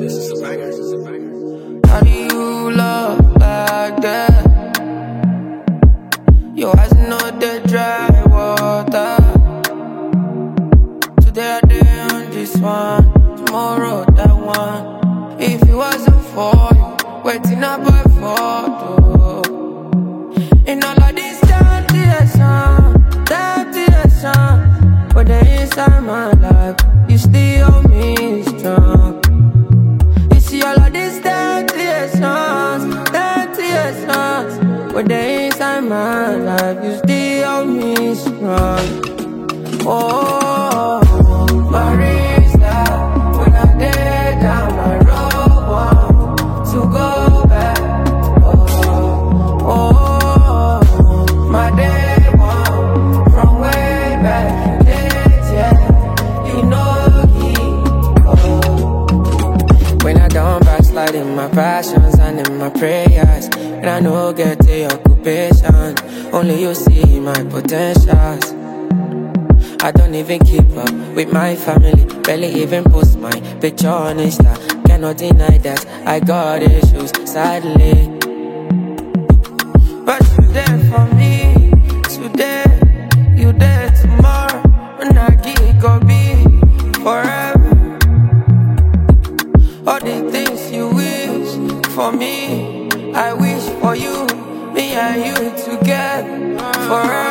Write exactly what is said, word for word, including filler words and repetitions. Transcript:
How do you love like that? Your eyes know they dry water. Today I day on this one, tomorrow that one. If it wasn't for you, waiting up by photo. In all of this temptation, temptation, but they inside my life, you still hold me strong. You see all of these temptations, temptations, but they inside my life, you still hold me strong. Oh, Marisa, when I lay down my road, want to go back. Oh, oh, my day one from way back, yeah, you know he. Oh. When I don't backslide in my passions and in my prayers, and I know get the occupation, only you see my potentials. I don't even keep up with my family, barely even post my picture on Insta. Cannot deny that I got issues, sadly. But you there for me, today, you there tomorrow. When I get go be forever. All the things you wish for me, I wish for you. Me and you together forever.